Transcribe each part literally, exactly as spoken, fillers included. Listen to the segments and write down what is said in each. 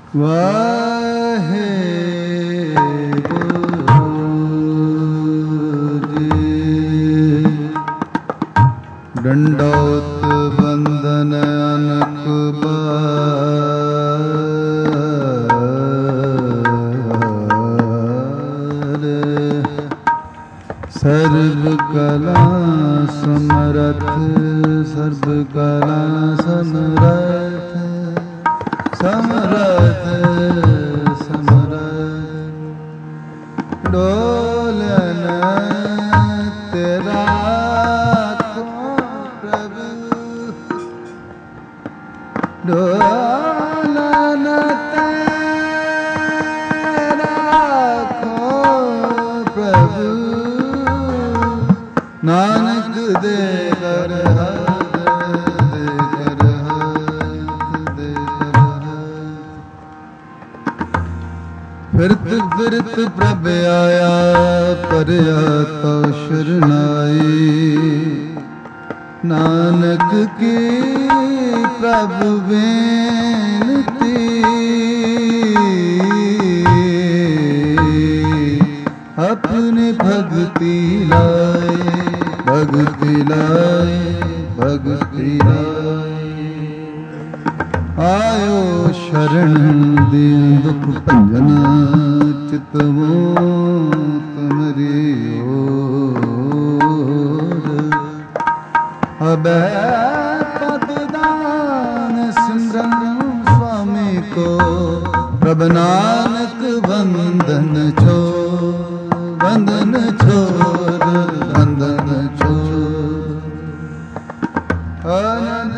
वाहे दंडौत बंदन अनक बार सर्व कला समरथ सर्व कला समरथ समरथ समरथ डोलन तेरा को प्रभु डोलन तेरा को प्रभु नानक दे कर फिरत फिरत प्रभ आया परया तो शरणाई नानक की प्रभु बेनती अपने भक्ति लाए भक्ति लाए भक्ति लाए आयो शरण दीन दुख भंजन चित मोत तुमरी ओर अबै पददान सिमरन स्वामी को प्रभ नानक बंधन छोड़ बंधन छोड़ बंधन छोड़ आनंद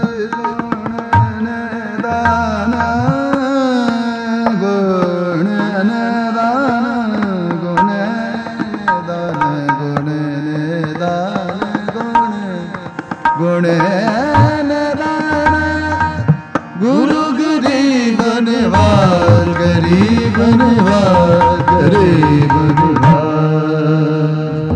गुरु गरीब निवार गरीब निवार गरीब निवार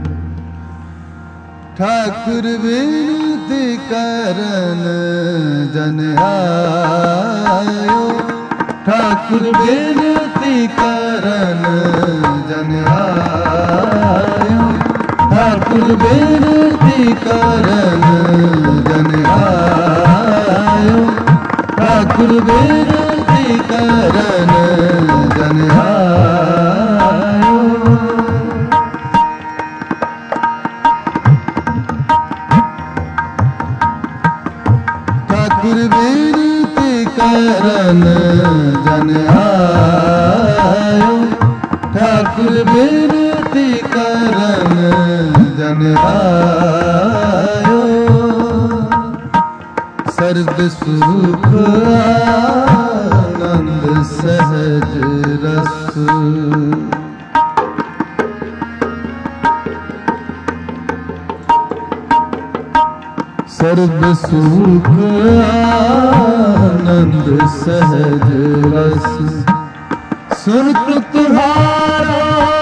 ठाकुर विनती करन जन आयो ठाकुर विनती करन जन आयो ठाकुर विनती करन जन आयो ठाकुर विनती करन जन आयो ठाकुर विनती करन जन आयो ठाकुर विनती करन जन आयो सर्व सुख आनंद सहज रस सर्व सुख आनंद सहज रस सुन तुम्हारा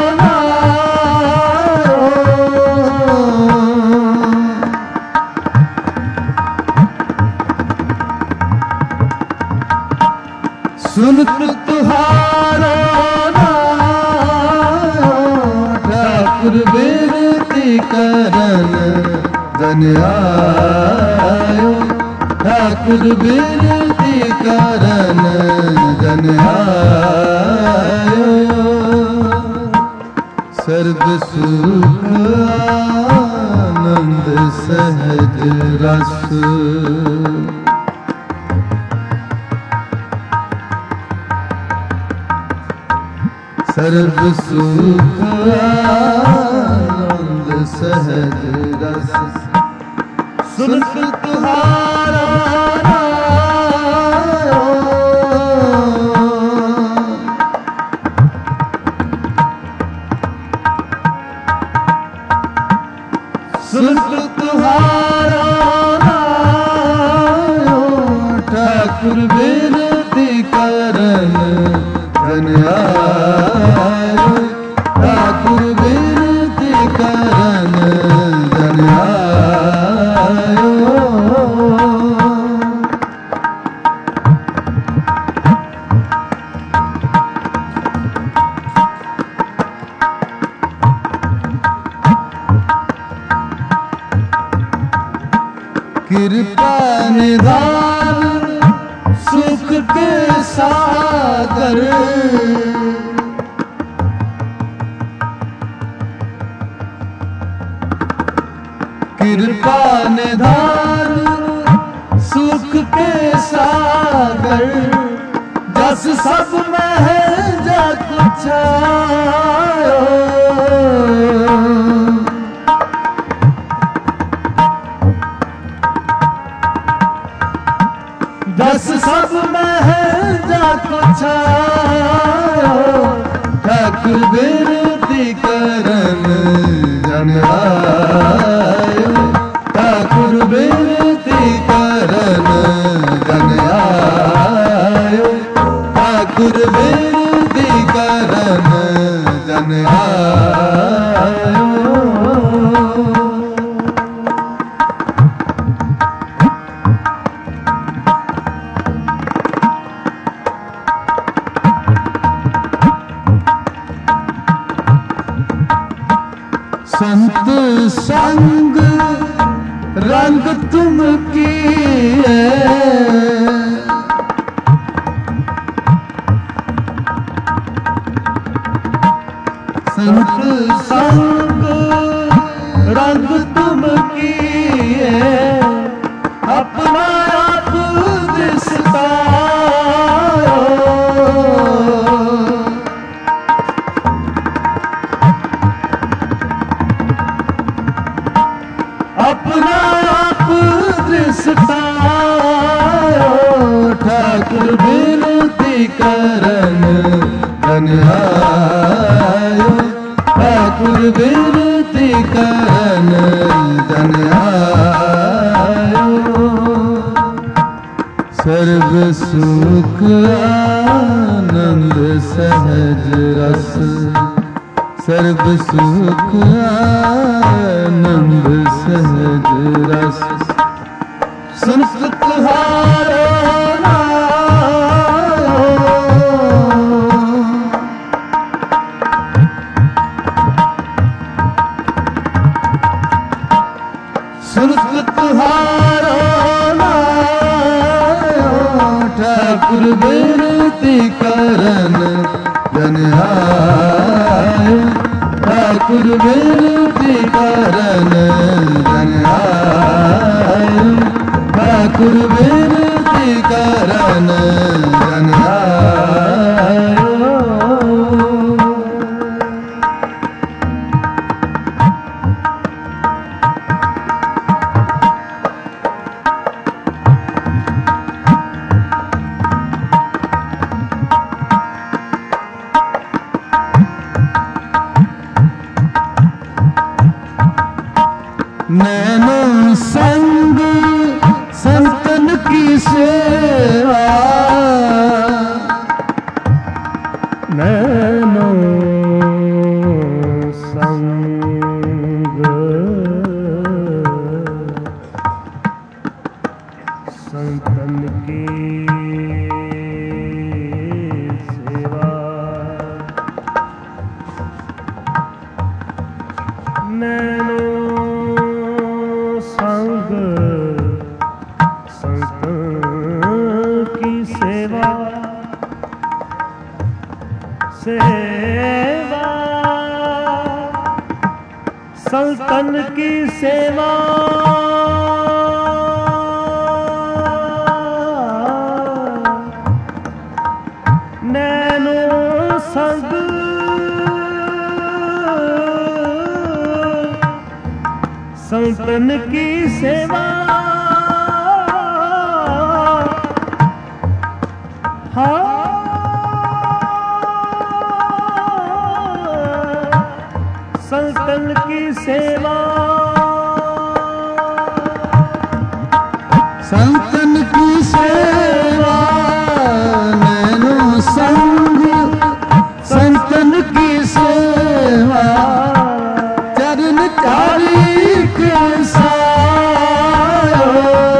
सुन तुम्हारा ठाकुर विनती करन जन आयो ठाकुर विनती करन जन आयो सर्व सुख आनंद सहज रस सर्व सुख आनंद सहज रस सुन तुम्हारा सुन तुम्हारा ठाकुर विनती करन जन आयो ठाकुर विनती करन जन आयो के सागर कृपा निधान सुख के सागर जस सब में है जग छायो जस सब में है जग छायो ठाकुर बिनती करन जन आयो ठाकुर बिनती करन जन आयो ठाकुर बिनती करन जन आयो संत संग रंग तुम किए संत संग रंग तुम किए अपना आप दिसता अपना आप दृष्टा ठाकुर बिनती करन जन आयो ठाकुर बिनती करन जन आयो सर्व सुख आनंद सहज रस सर्व सुख आनंद सहज रस संस्कृत हारो संस्कृत हारो ठाकुर बिनती करन जन आयो ठाकुर बिनती करन जन आयो ठाकुर बिनती करन जन आयो नैनो संग संतन की सेवा नैनो संग संतन की सेवा नैनो संग संतन की सेवा सेवा संतन की सेवा नैनो संग संतन की सेवा हाँ संतन की सेवा संतन की सेवा नैनो संग संतन की सेवा चरण चारी के सायो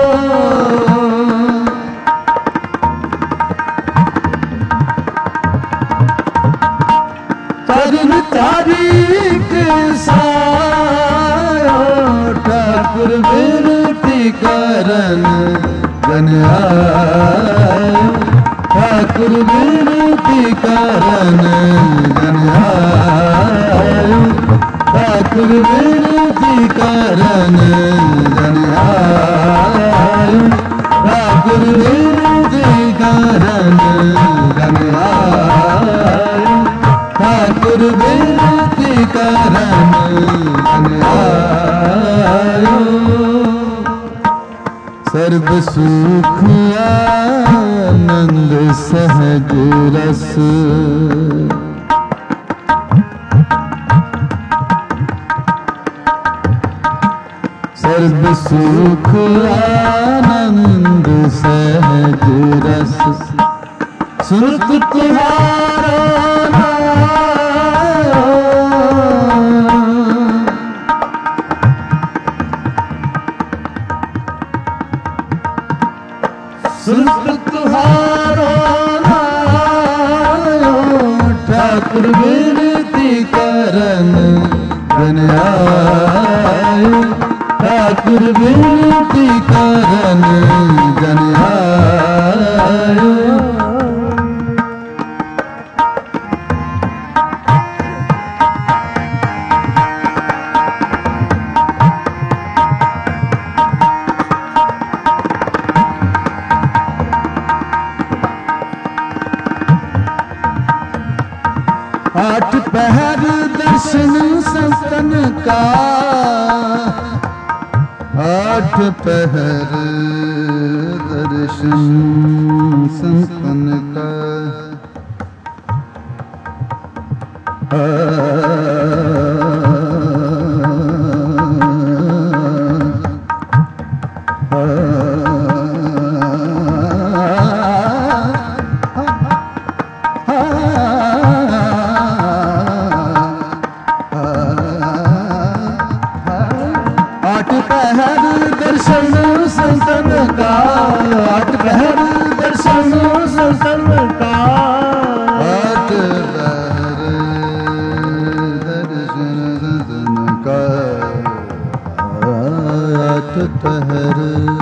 चरण चारी के सायो ठाकुर बिनती करन जन आयो ठाकुर विनती करन जन आयो, ठाकुर विनती करन जन आयो, ठाकुर विनती करन जन आयो, ठाकुर विनती करन जन आयो। सर्व सुख आनंद सहज रस, सर्व सुख आनंद सहज रस, सुख तुम्हारा सुख तुम्हारो नायो, ठाकुर विनती करन जन आयो, ठाकुर विनती करन जन आयो। आठ पहर दर्शन संतन का, आठ पहर दर्शन संतन का, आठ पहर दर्शन संतन का, आठ पहर दर्शन संतन का, आठ पहर दर्शन संतन का, आठ पहर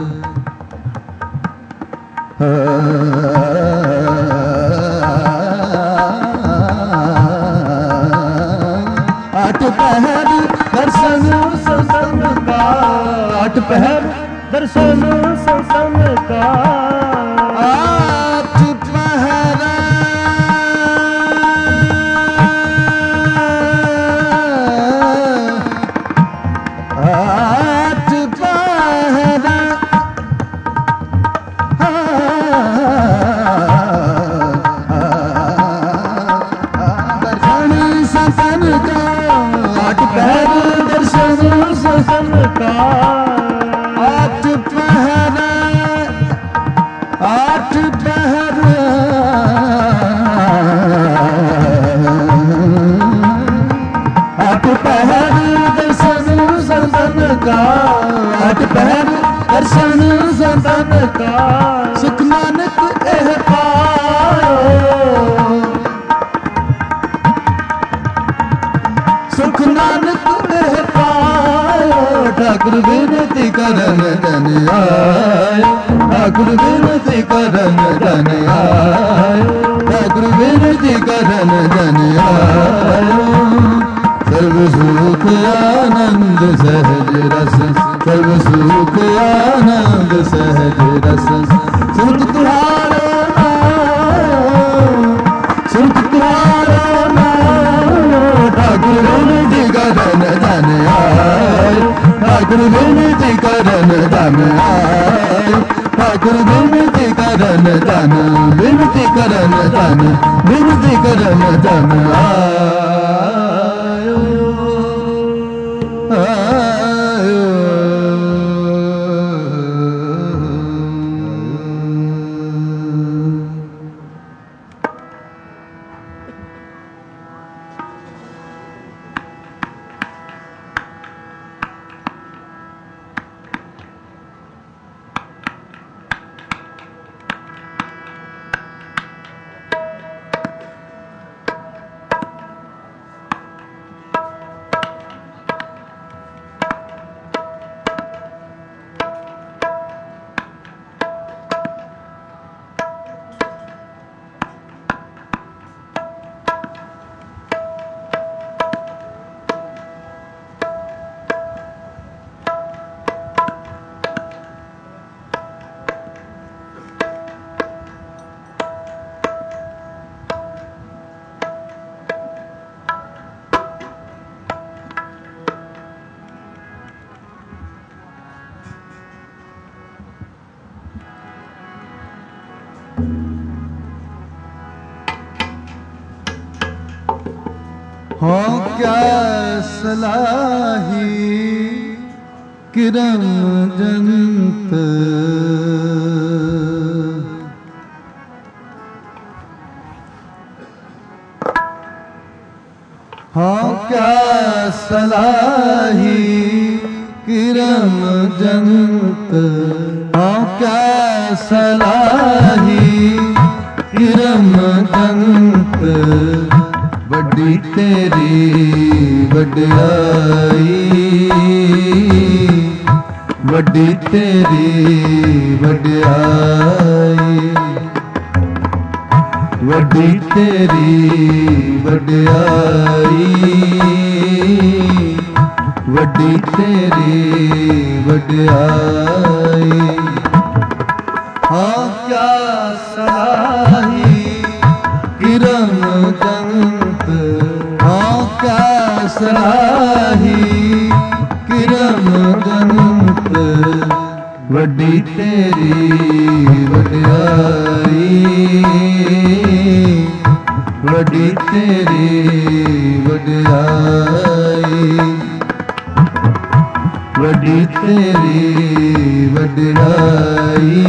आठ पहर दर्शन संतन का, आठ पहर दर्शन संतन का, आठ पहर आठ पहर दर्शन संतन का, आठ पहर दर्शन संतन का, आठ पहर आठ पहर आठ पहर दर्शन संतन का, आठ पहर दर्शन संतन का, सुख नानक एह पायो, सुख नानक एह पायो, ठाकुर विनती करन जन आयो, ठाकुर विनती करन जन आयो, ठाकुर विनती करन जन आयो। सर्व सुख आनंद सहज रस, सर्व सुख आनंद सहज रस, सुख तुम्हारा सुख तुम्हारा नायो, ठाकुर विनती करन जन आयो, ठाकुर विनती करन जन आयो, ठाकुर विनती करन जन, विनती करन जन, विनती करन जन आयो आयो। हो क्या सलाही किरण जंत हो क्या सलाही किरण जंत हो क्या सलाही किरण जंत वड्डी तेरी वड्याई वड्डी तेरी वड्याई वड्डी तेरी वड्याई वड्डी तेरी वड्याई हाँ क्या सलाही किरण जंत हाँ क्या सलाही किरण जंत वड्डी तेरी वड्याई वड्डी तेरी वड्याई वड्डी तेरी वड्याई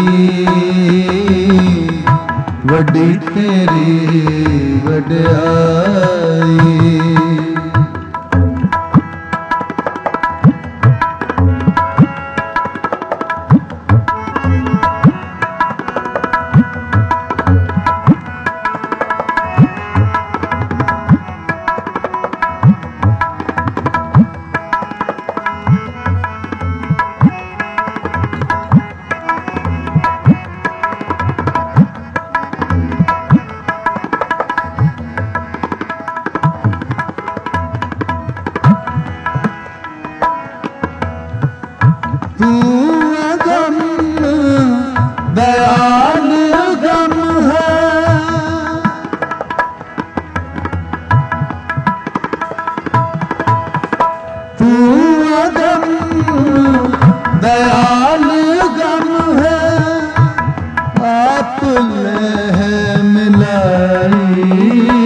वड्डी तेरी वड्याई दयाल गम है आप ले मिलाई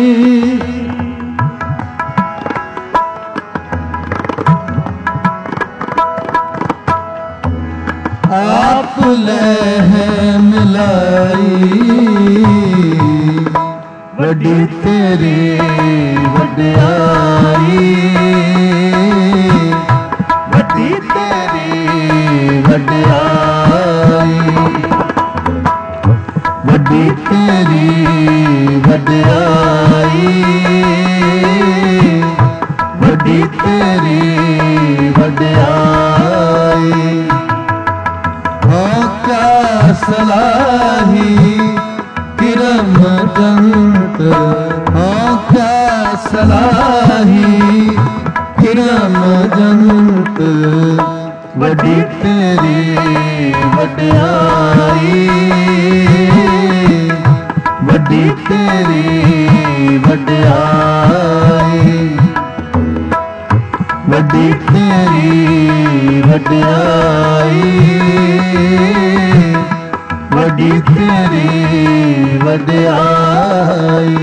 आप ले मिलाई वड्डी तेरी वड्याई वड्डी तेरी वड्याई वड्डी तेरी वड्याई वड्डी तेरी वड्याई हो क्या सलाही किरण जंत हो क्या सलाही किरण जंत वड्डी तेरी वड्याई वड्डी तेरी वड्याई वड्डी तेरी वड्याई वड्डी तेरी वड्याई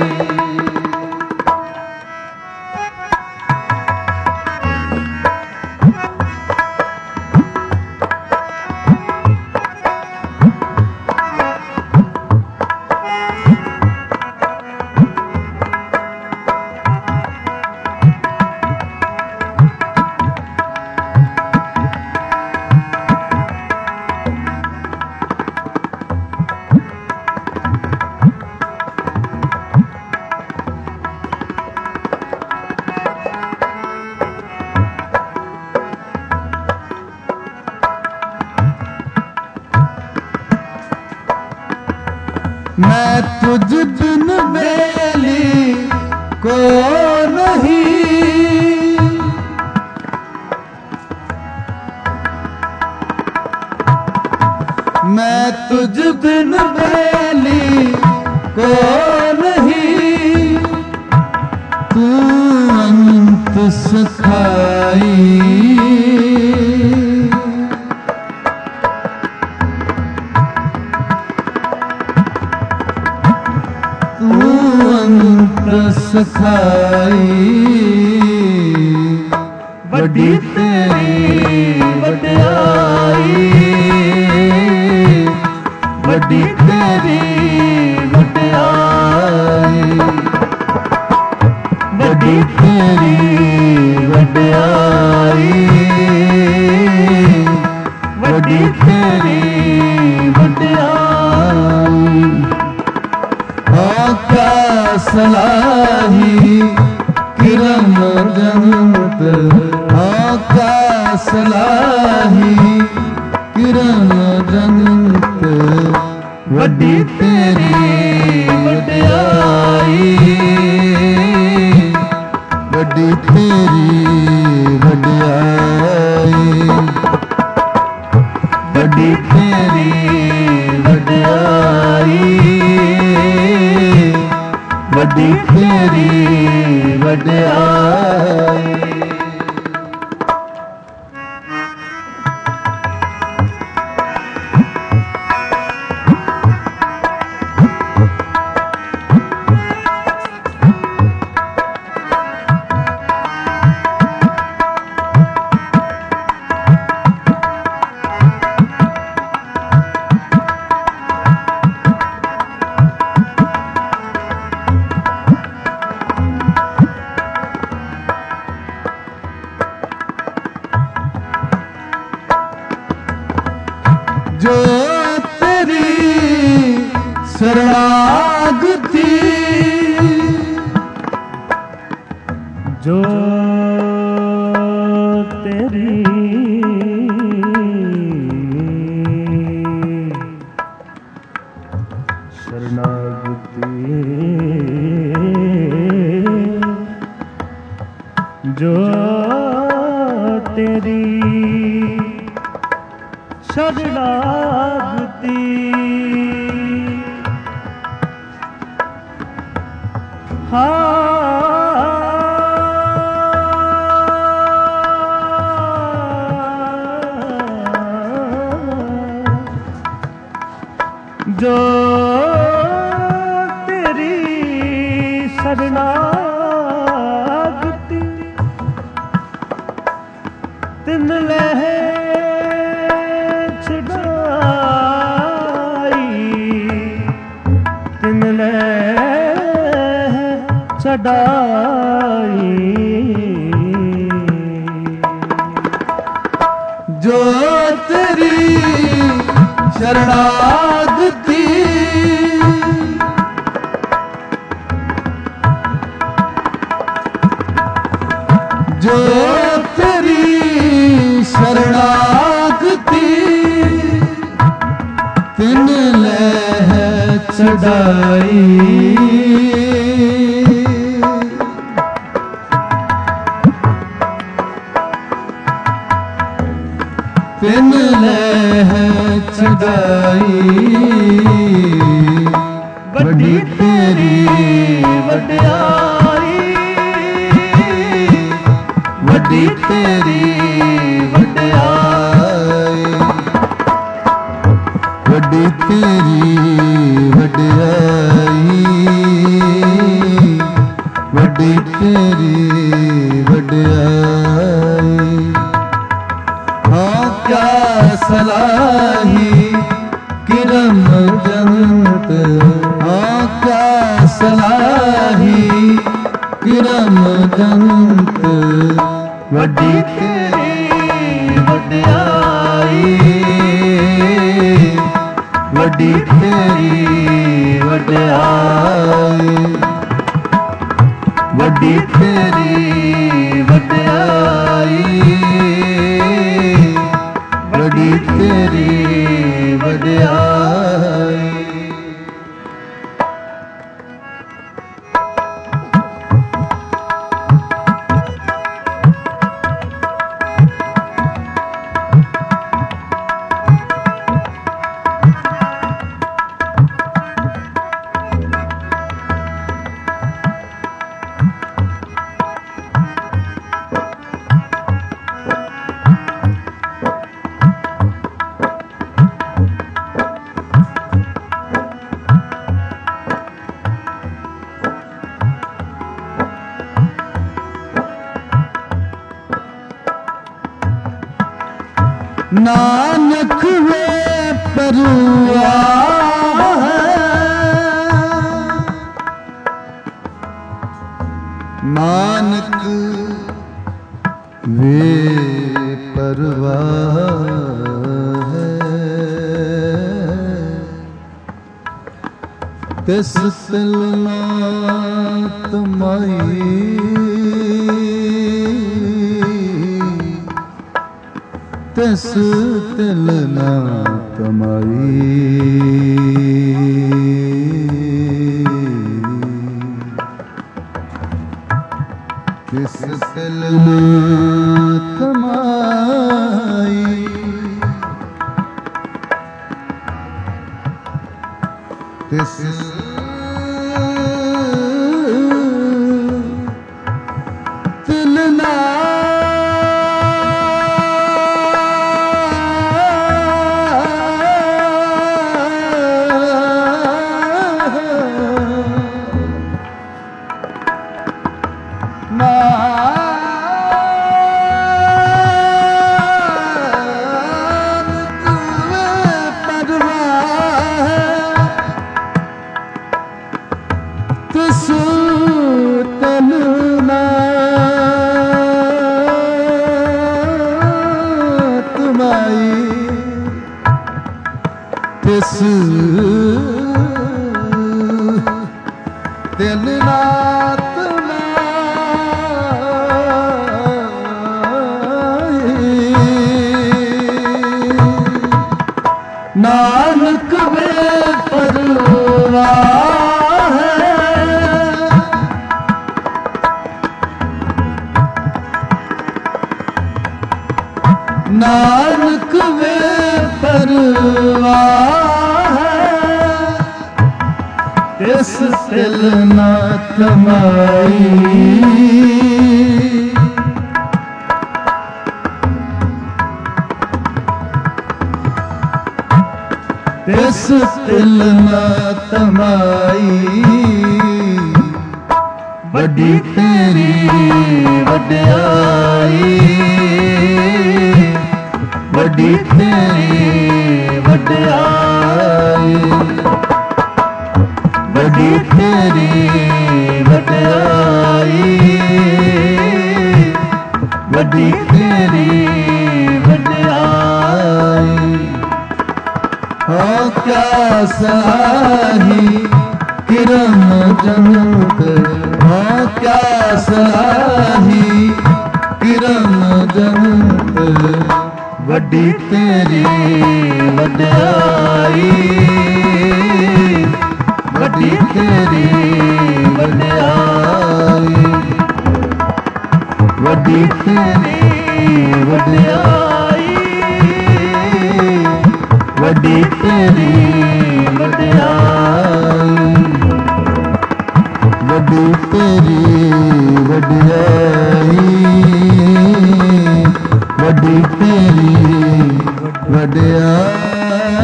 मैं तुझ बिन बेली को नहीं मैं तुझ बिन बेली को नहीं तू अंत सखाई तू ਅੰਤ ਸਖਾਈ ਵੱਡੀ ਤੇਰੀ ਵਡਿਆਈ ਵੱਡੀ ਤੇਰੀ ਵਡਿਆਈ ਵੱਡੀ ਤੇਰੀ ਵਡਿਆਈ ਵੱਡੀ ਤੇਰੀ ਵਡਿਆਈ ਆਕਾ ਸਲਾਹੀ ਕਿਰਮ ਜਨਤ ਆਕਾ ਸਲਾਹੀ ਕਿਰਮ ਜਨਤ ਵੱਡੀ ਤੇਰੀ ਵਡਿਆਈ ਵੱਡੀ ਤੇਰੀ ਵਡਿਆਈ ਵੱਡੀ ਤੇਰੀ ਵਡਿਆਈ ਵੱਡੀ ਤੇਰੀ ਵਡਿਆਈ जो तेरी शरणागति जो तेरी शरणागति जो तेरी शरणागति हाँ जो तेरी शरणागति तिन लहे चढ़ाई जो तेरी शरणागति जो तेरी शरणागति तिन लह चढ़ाई तिन लह चढ़ाई ਵੱਡੀ तेरी ਵਡਿਆਈ ਵੱਡੀ तेरी ਵਡਿਆਈ ਵੱਡੀ तेरी ਵਡਿਆਈ ਵੱਡੀ तेरी ਵਡਿਆਈ क्या सलाही किरम जंत आका सलाही किरम जंत वड्डी तेरी वड्याई वड्डी तेरी वड्याई वड्डी तेरी वड्याई वड्डी तेरी वड्याई नानक वे परवाह नानक वे परवाह तिस तिल नाथ माई तिस तिल नाथ माई तिस तिल नाथ माई तिस तिल तिस तिल नाथ नानक वे परवाह नानक वे परवाह तिस तिल नाथ माई तिस तिल नाथ माई वड्डी तेरी वड्याई वड्डी तेरी वड्याई वड्डी तेरी वड्याई वड्डी तेरी वड्याई हो क्या सही किरण जनक हो क्या सही किरण जनक वड्डी तेरी वड्याई वड्डी तेरी वड्याई वड्डी तेरी वड्याई वड्डी तेरी वड्याई वड्डी तेरी वड्याई वड्डी तेरी वड्याई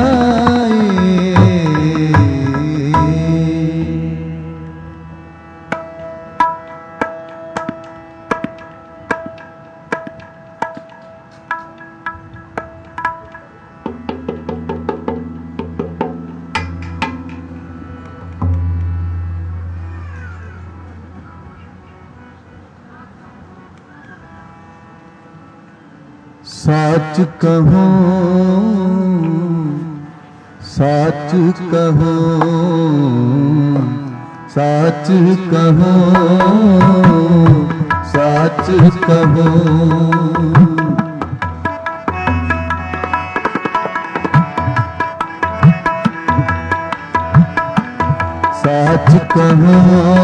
साच कहो साच कहो साच कहो साच कहो साच कहो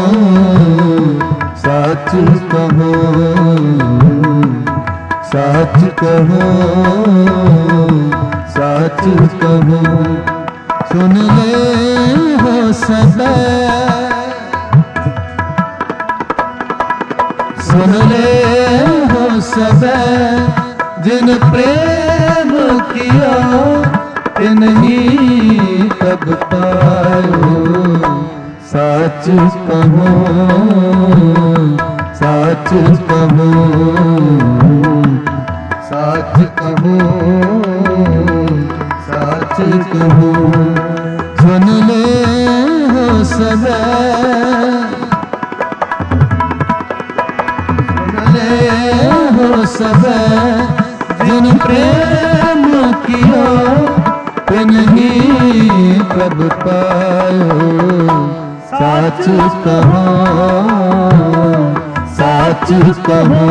साच कहो साच कहो साच कहो सुन ले हो सदा सुन ले हो सदा जिन प्रेम किया तिन्हीं तब पायो साच कहो साच कहो साच कहो कहूँ सुन ले हो सबे, सुन ले हो सबे जिन प्रेम कियो नहीं प्रभ पायो। साच कहो साच कहो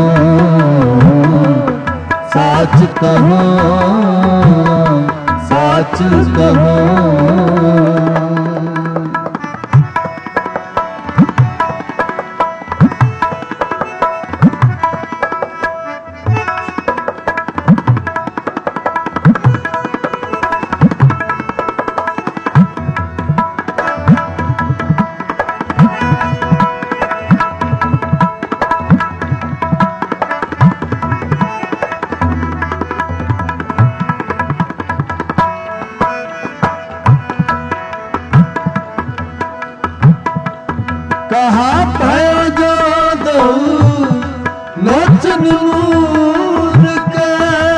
साच कहो साच कहो। कहा भयो जो दो लोचन मूर के,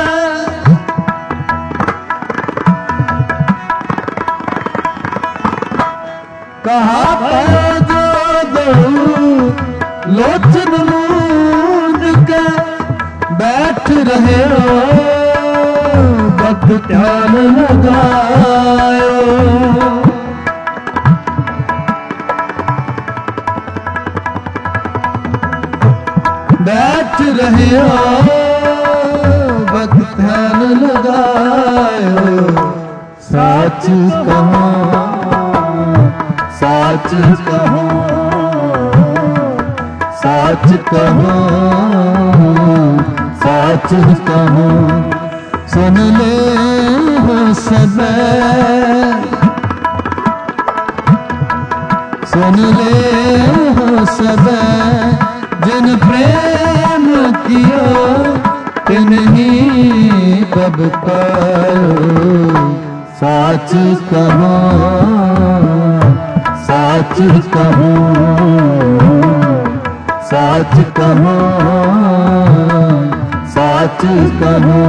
कहा भयो जो दो लोचन मूर के बैठ रहे हो वक्त ध्यान लगायो। बैठ रहे हो वक्त ध्यान लगायो। साच कहो साच कहो साच कहो साच कहो सुन ले हो सबे, सुन ले हो सबे जिन प्रेम कियो तिन्हीं कब पायो। साच कहो साच कहो साच कहो साच कहो।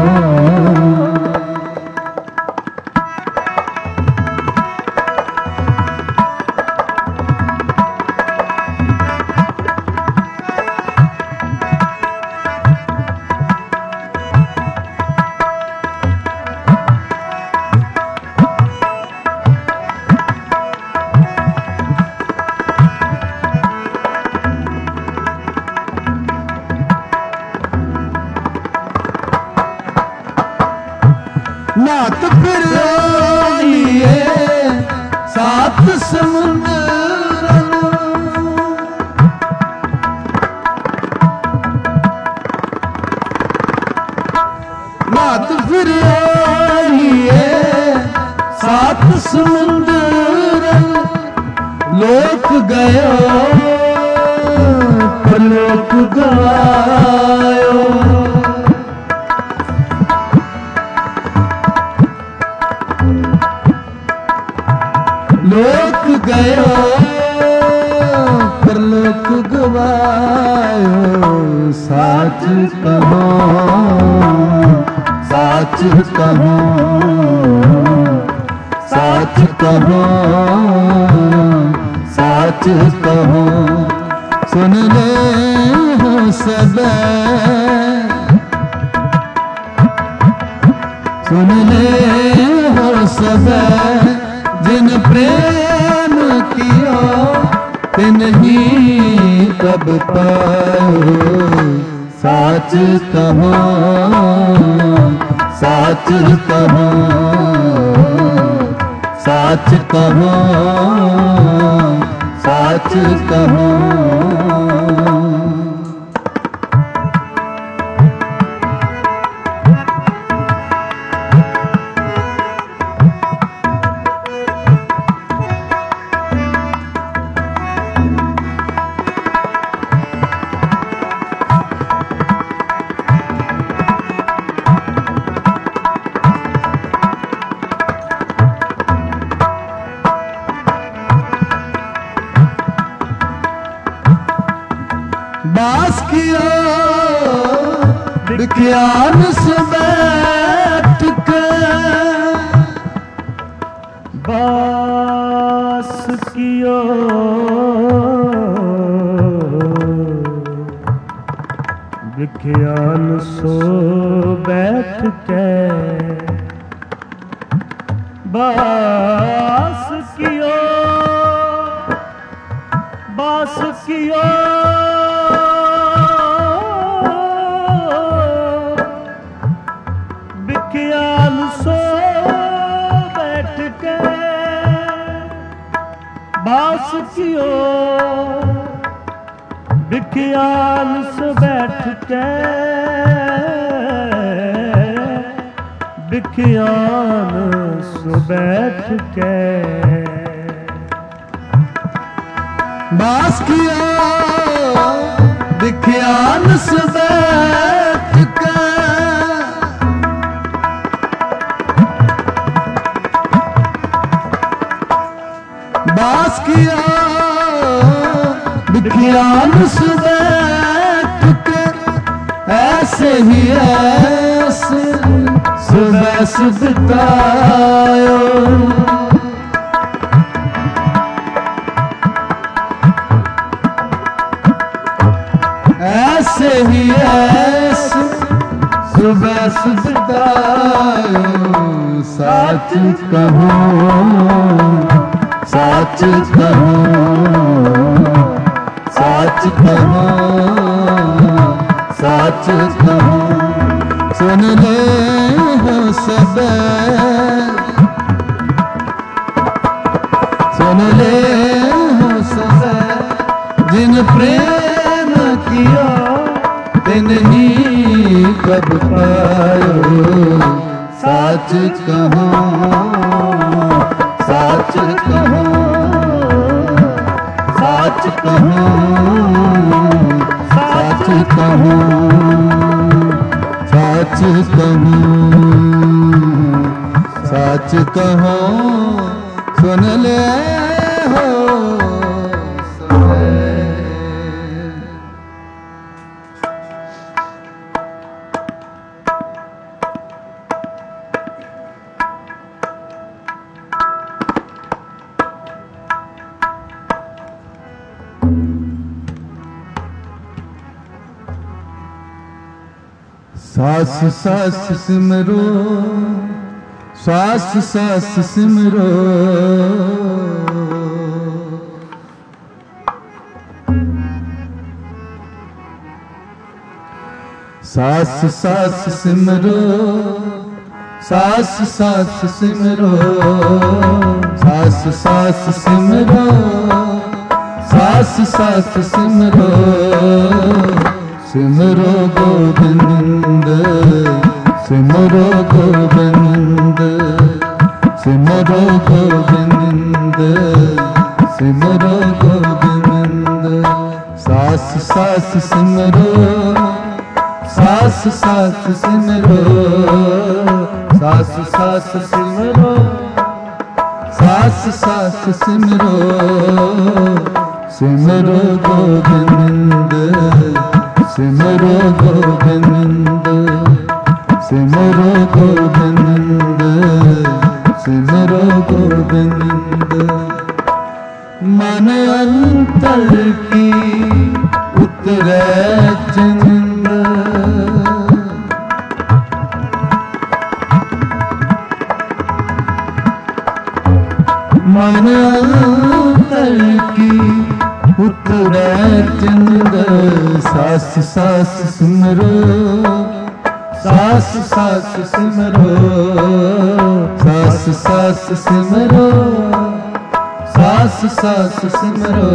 नात फिर लिए सात समुंदर, नात फिर लिए सात समुंदर लोक गयो लोक गवायो। लोक गयो परलोक गवायो। साच कहो साच कहो साच कहो साच कहो सुन ले हो सबे, सुन ले हो सबे जिन प्रेम कियो तिन्हीं कब पायो। साच कहो साच कहो साच कहो साच कहो। बास किया विज्ञान से बैठ के बास कियो विख्यान सो बैठ के बास कियो बास कियो विख्यान सो बैठ के बास कियो विख्यान सो बैठ के विख्यान सो बैठ के बास किया विख्यान सो बैठ के बास किया विख्यान सो बैठ के ऐसे ही ऐसे सुबह सुबतायो ऐसे ही ऐसे सुबह सुबतायो सच कहो सच कहो सच कहो सच कहो सुन ले हो सब सुन ले हो सब जिन प्रेम किया तिन ही कब पायो सच कहो सच कहो सच कहो सच कहो सच कहो सच कहो सुन ले हो सास सास सिमरो सास सास सिमरो सास सास सिमरो सास सास सिमरो सास सास सिमरो सास सास सिमरो सिमरो गोविंद सिमरो गोविंद सिमरो गोविंद सिमरो गोविंद सास सास सिमरो सास सास सिमरो सास सास सिमरो सास सास सिमरो सिमरो गोविंद सिमरो गोविंद सिमरो गोविंद सिमरो गोविंद मन अंतर की उतरे चंद मन अंतर की उतरे चंद सास सास सिमरो सास सास सिमरो सास सास सिमरो सास सास सिमरो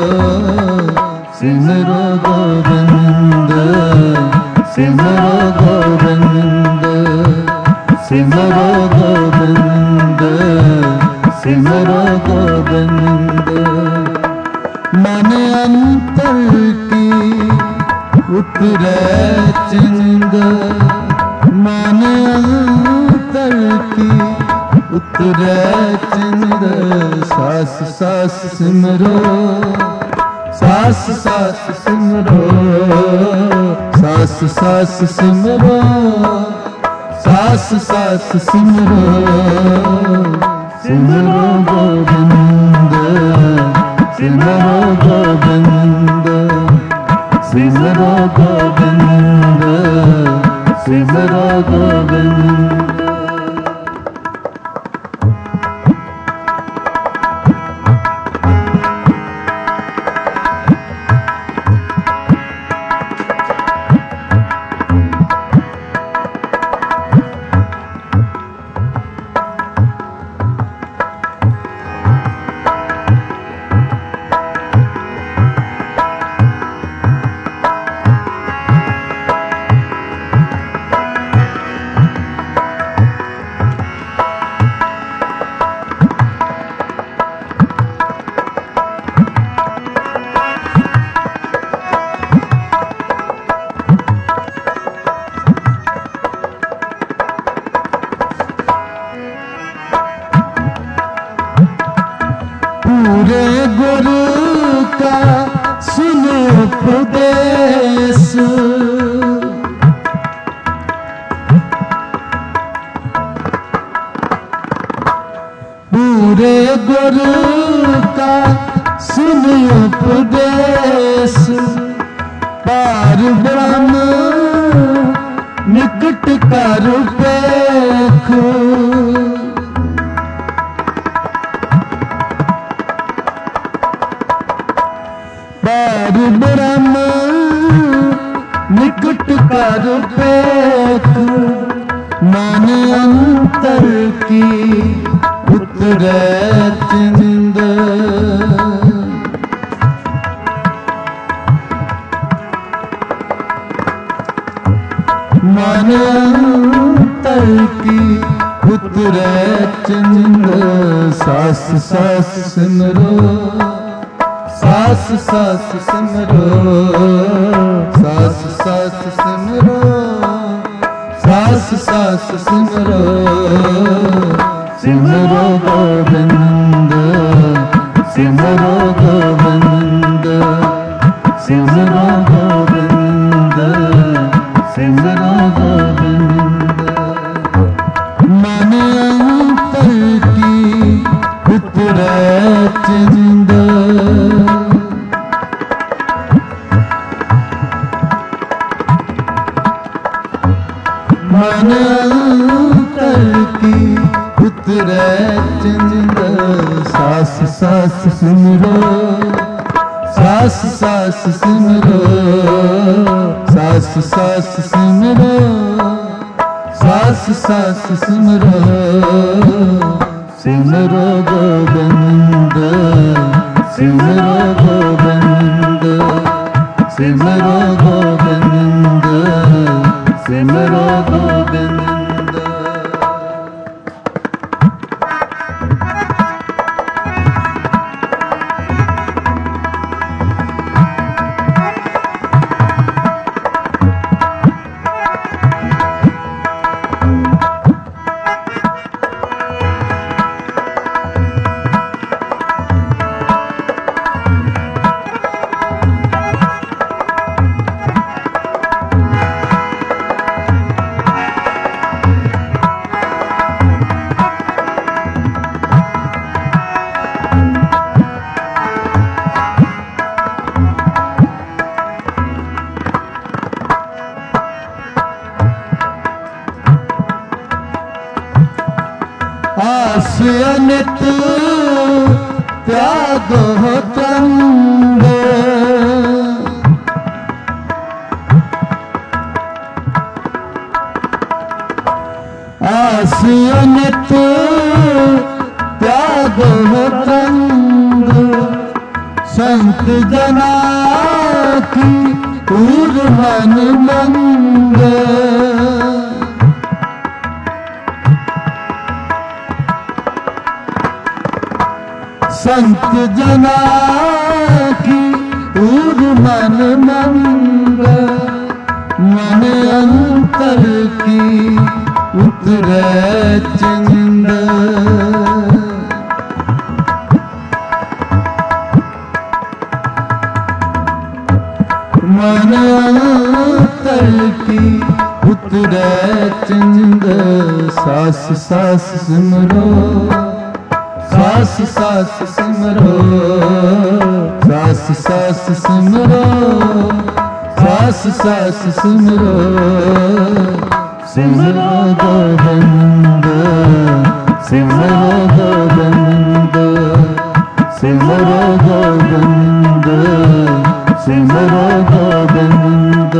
सिमरो गोविंद सिमरो गोविंद सिमरो गोविंद सिमरो गोविंद मन अंतर की उतरे चिंद मन अंतर की उतरे चिंद सास सास सिमरो सास सास सिमरो सास सास सिमरो सास सास सिमरो सिमरो गोविंद सिमरो गोविंद सिमरो गोविंद सिमरो गोविंद। पूरे गुरु का सुनो उपदेश, पूरे गुरु का सुनो उपदेश, पार ब्रह्म निकट कर देखो। पार ब्रह्म निकट कर देखो, मन अंतर की उतरे चिंद। मन अंतर की उतरे चिंद, सास सास सिमरो सास सास सिमरो सास सास सिमरो सास सास सिमरो सिमरो गोविंद सिमरो गोविंद सिमरो गोविंद सिमरो गोविंद। मन अंतर की उतरे चिंद, मन अंतर की उतरे चिंद, सास सास सिमरो सास सास सिमरो सास सास सिमरो सास सास सिमरो सिमरो गोविंद सिमरो गोविंद सिमरो गोविंद सिमरो गोविंद। आस अनित त्याग हो तंग, आस अनित त्याग हो तंग, संत जना की पूर मन मंग। संत जना की पूर मन मंग, मन अंतर की उतरे चिंद। मन अंतर की उतरे चिंद, सास सास सिमरो सास सास सिमरो सास सास सिमरो सास सास सिमरो सिमरो गोविंद सिमरो गोविंद सिमरो गोविंद सिमरो गोविंद।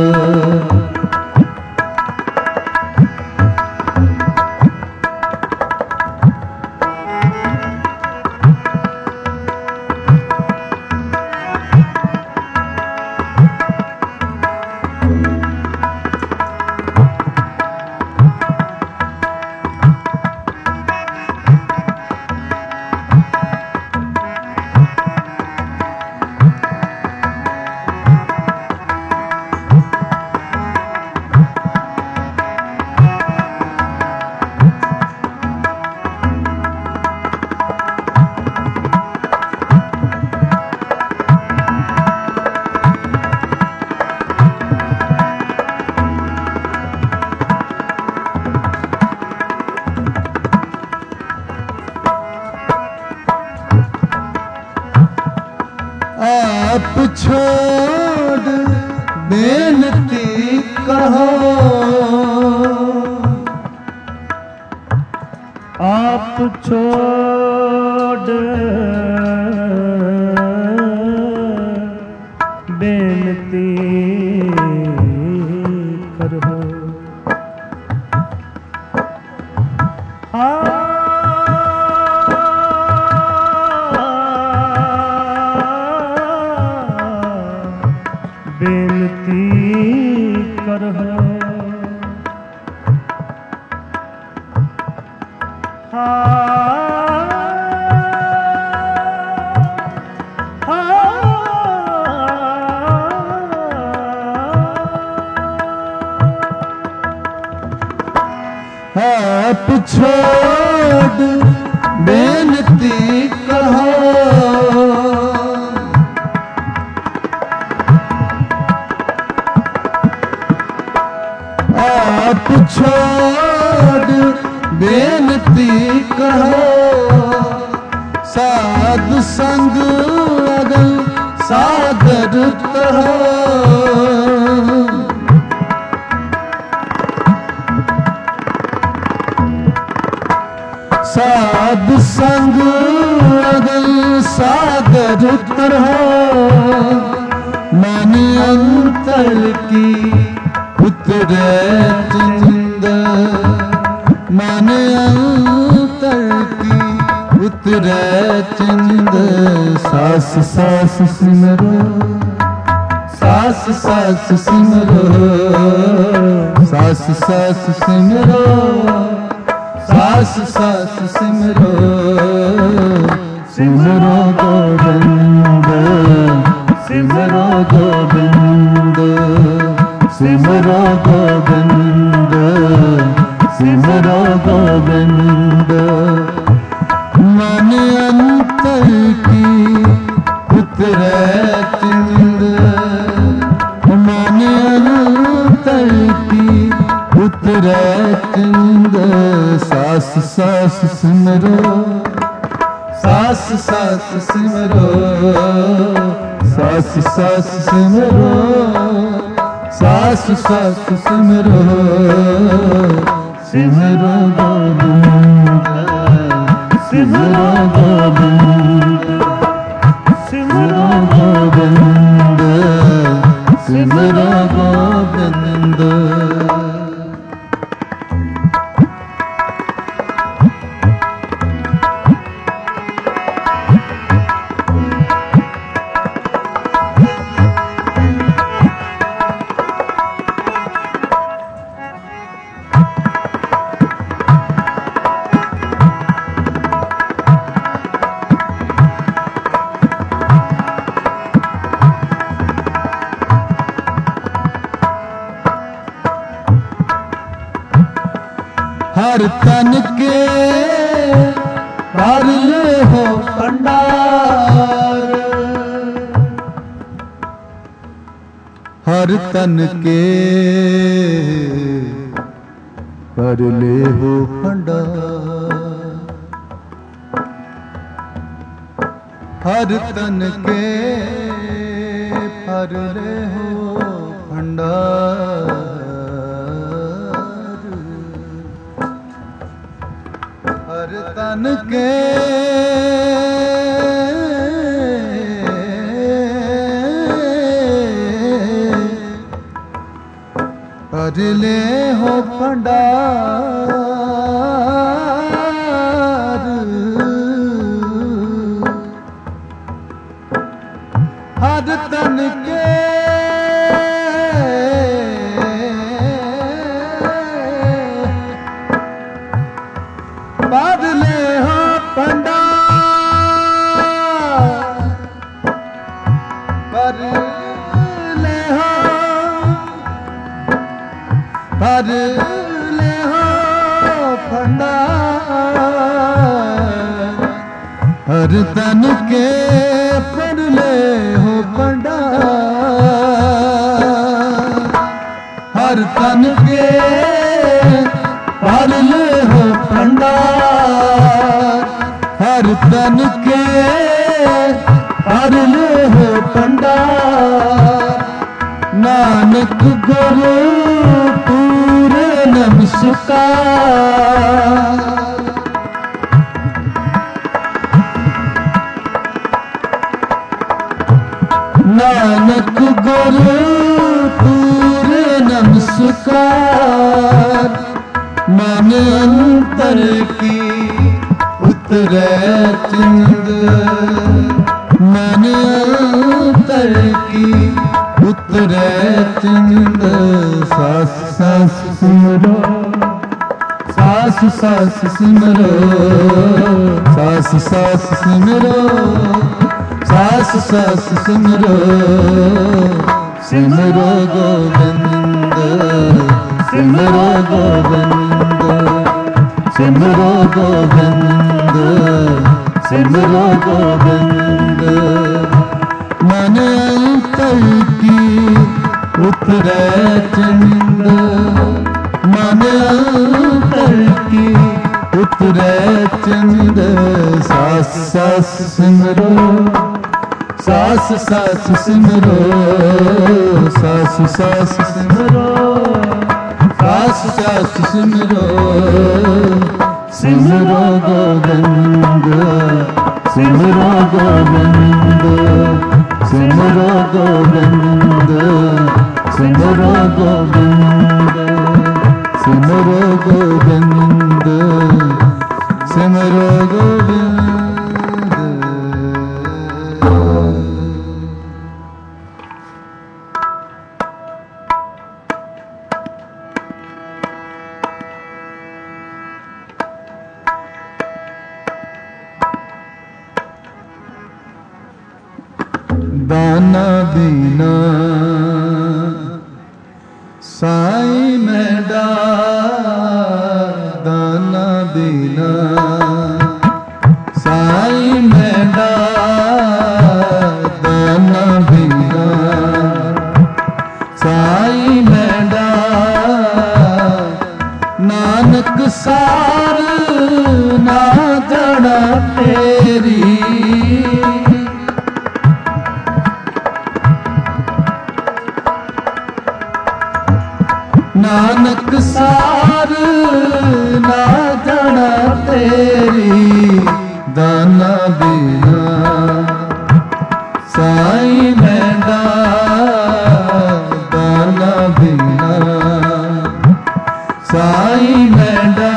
आप छोड़ बेनती कहो आप छोड़ बेनती करो बेनती करहो आप छोड़ बेनती कहो आप छोड़ बेनती कहो साधु संग अगल सागर कहो साधु संग अगल सागर कहो मन अंतर की उतरे चिंद मन अंतर की उतरे चिंद सास सास सिमरो सास सास सिमरो सास सास सिमरो सास सास सिमरो सिमरो गोविंद सिमरो गोविंद सिमरो गोविंद सिमरो गोविंद। मन अंतर की उतरे चिंद मन अंतर की उतरे चिंद सास सास सिमरो सास सास सिमरो सास सास सिमरो सास सास सिमरो सिमरो गोविंद सिमरो गोविंद सिमरो गोविंद सिमरो गोविंद। हर तन के हर ले हो भंडार हर तन के पर ले हो भंडार हर तन के भर ले हो भंडार, हर तन के भर ले हो भंडार, हर तन के भर ले हो भंडार, भर ले हो भर ले हो भंडार, हर तन के भर ले हो भंडार, हर तन के भर ले हो भंडार, हर तन के भर ले हो भंडार, नानक गुरु पूरे नमस्कार, नानक गुरु पूरे नमस्कार, मन अंतर की उतरे चिंद, मन अंतर की उतरे चिंद, सास सास सिमरो सास सास सिमरो, सास सास सिमरो, सास सास सिमरो, सिमरो गोविंद, सिमरो गोविंद, सिमरो गोविंद, सिमरो गोविंद, मन अंतर की उतरे चिंद, मन अंतर की उतरे चिंद, सास सास सिमरो, सास सास सिमरो, सास सास सिमरो, सास सास सिमरो, सिमरो गोविंद, सिमरो गोविंद, सिमरो गोविंद, सिमरो गोविंद, सिमरो गोविंद, सिमरो गोविंद। दाना बिना साईं मेरा, दाना बिना साईं मेरा, दाना बिना साईं मेरा, नानक सार ना जड़ा तेरी, नानक सार ना जाना तेरी, दाना बिना साईं मेरा, दाना बिना साईं मेरा,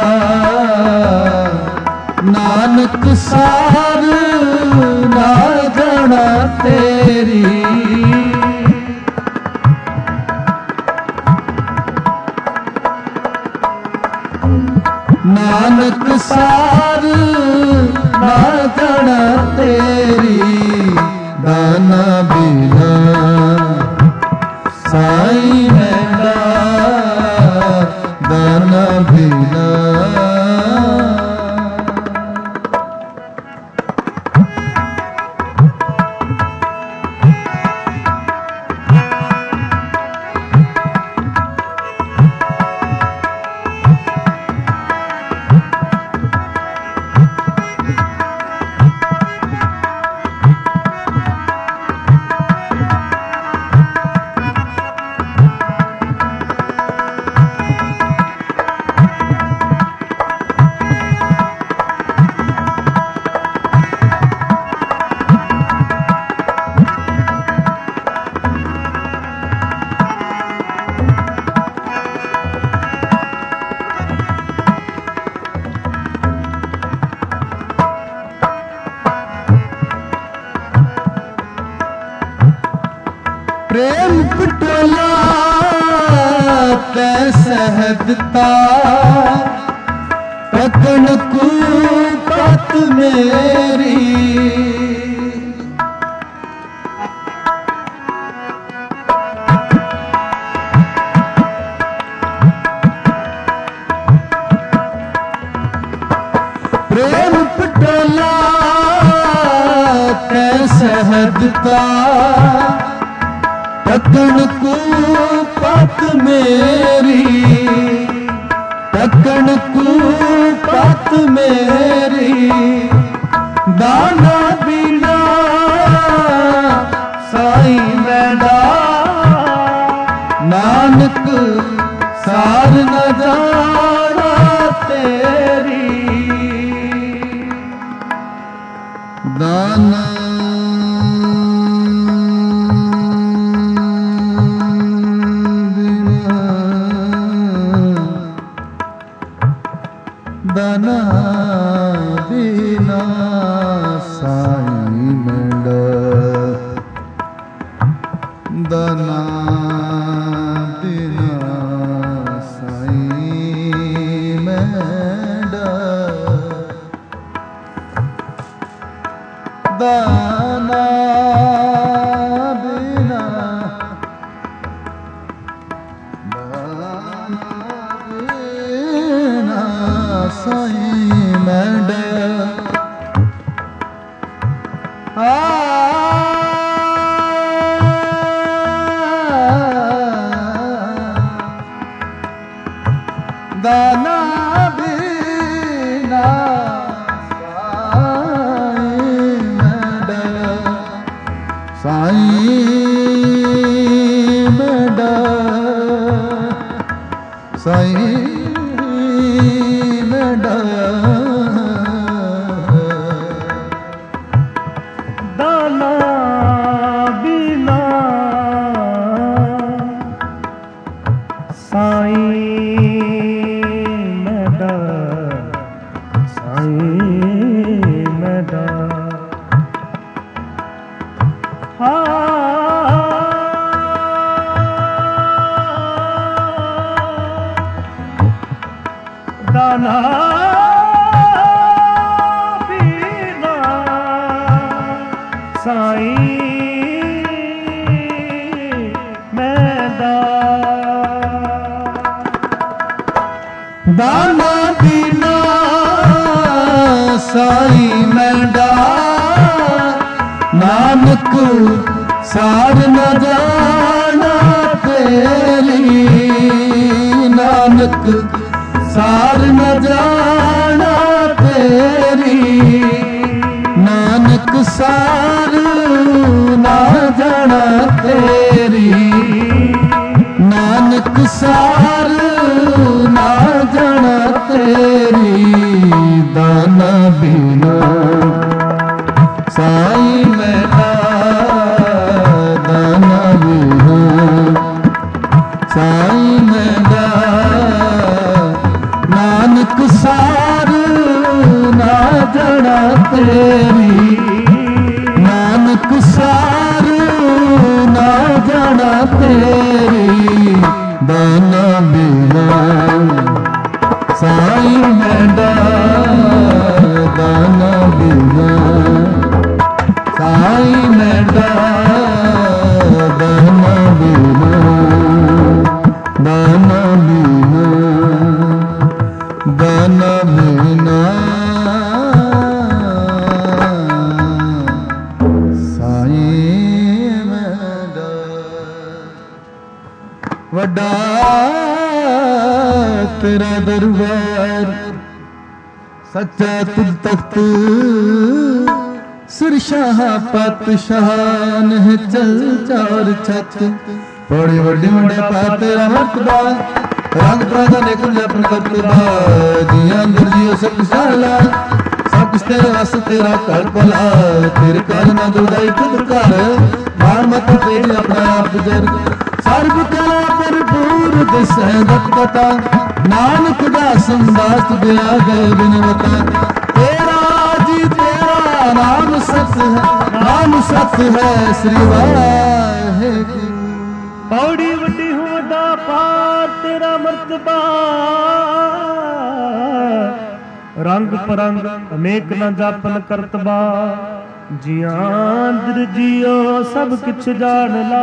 नानक सार ना जाना तेरी, नानक सार ना जाना तेरी, दाना बिना साईं मेरा, दाना बिना। प्रेम पटोला तै सहदता पकड़ को पत मेरी प्रेम पटोला तै सहदता पकड़ को पत मेरी पकड़ को पत मेरी दाना बिना साई मैडा नानक सार न जाना तेरी दाना दाना बिना साई मैडा दाना बिना साई मैडा दाना बिना साई मैडा दाना बिना साई मैडा साई मैडा दाना बिना साई मैडा साई मैडा दाना बिना साई मैडा दाना बिना साई मैडा नानक सार न जाना तेरी नानक सार न जाना तेरी नानक सार न जाना तेरी नानक सार न जाना तेरी दाना बिना साई मैडा दाना बिना साई मैडा नानक सार ना जाना तेरी नानक सार ना जाना तेरी दाना बिना साई मैडा दाना बिना साई मैडा दाना बिना दाना बिना दाना बिना साई मैडा वड्डा तेरा दरबार सच्चा तुझ तख्त सिरशाह पातशाह है चल चार छत बड़ी वड्डी वड्डे पा तेरा मर्तबा रंग प्रादा ने कुल अपन करतबा जिया अंदर जियो सब कुछ साला सब कुछ तेरे वास्ते तेरा कर भला तेरे कर ना दुदाई खुद कर मार मत तेरी अपना आप गुजर सर्व कला भरपूर दिस है दत्ता नानक दा संदास दिया गए बिनवता तेरा जी तेरा नाम सत है नाम सत है श्री वाहे ਪੌੜੀ ਵੱਡੀ ਹੂੰ ਵੱਡਾ ਪਾਰ ਤੇਰਾ ਮਰਤਬਾ, ਰੰਗ ਪਰੰਗ ਅਨੇਕ ਨਾ ਜਾਪਨ ਕਰਤਬਾ, ਜਿਆਂ ਅੰਦਰ ਜੀਓ ਸਭ ਕਿਛ ਜਾਣ ਲਾ,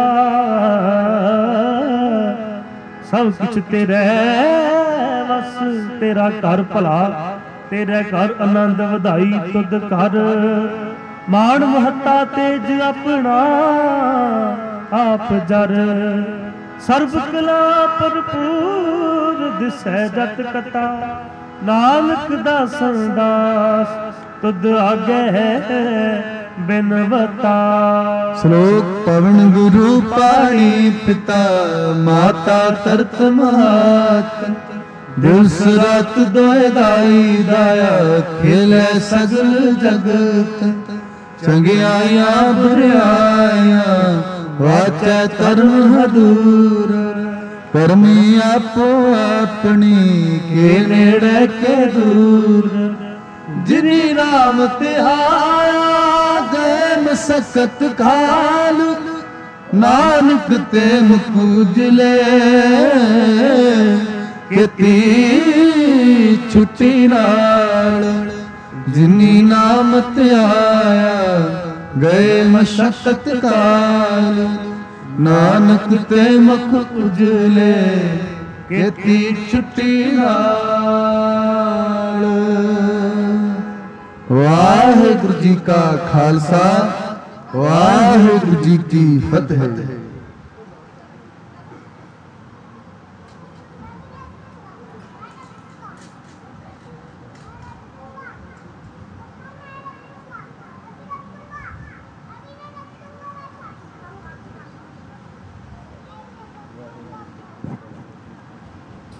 ਸਭ ਕਿਛ ਤੇਰੇ ਵਸ ਤੇਰਾ ਘਰ ਭਲਾ, ਤੇਰੇ ਘਰ ਆਨੰਦ ਵਧਾਈ ਤੁਧ ਘਰ, ਮਾਣ ਮਹੱਤਾ ਤੇਜ ਆਪਣਾ ਆਪ ਜਰ, ਸਰਬ ਕਲਾ ਭਰਪੂਰ ਦਿਸੈ ਜਤ ਕਤਾ, ਨਾਨਕ ਦਾ ਸੰਦਾਸ ਤੁਧ ਆਗੇ ਬਿਨਵਤਾ। ਸ਼ਲੋਕ ਪਵਨ ਗੁਰੂ ਪਾਣੀ ਪਿਤਾ ਮਾਤਾ ਤਰਤ ਮਾਤ, ਦਿਵਸ ਰਾਤ ਦੋਇ ਦਾਈ ਦਾਇਆ, ਖੇਲੇ ਸਗਲ ਜਗਤ, ਚੰਗਿਆਈਆਂ ਬੁਰਿਆਈਆਂ ਵਾਚੈ ਧਰਮ ਹਦੂਰ, ਕਰਮੀ ਆਪੋ ਆਪਣੀ ਕੇ ਨੇੜੇ ਕੇ ਦੂਰ, ਜਿਨੀ ਰਾਮ ਧਿਆਇਆ ਗਏ ਮਸਕਤ ਖਾਲ, ਨਾਨਕ ਤੇ ਮੁਖ ਉਜਲੇ ਕੀਤੀ ਛੁੱਟੀ ਨਾਲ, ਜਿਨੀ ਨਾਮ ਧਿਆਇਆ ਗਏ ਮਸਕਤ ਕਾਲ, ਨਾਨਕ ਤੇ ਮੁਖ ਉਜਲੇ ਕੀਤੀ ਛੁੱਟੀ ਨਾਲ। ਵਾਹਿਗੁਰੂ ਜੀ ਕਾ ਖਾਲਸਾ, ਵਾਹਿਗੁਰੂ ਜੀ ਕੀ ਫਤਿਹ।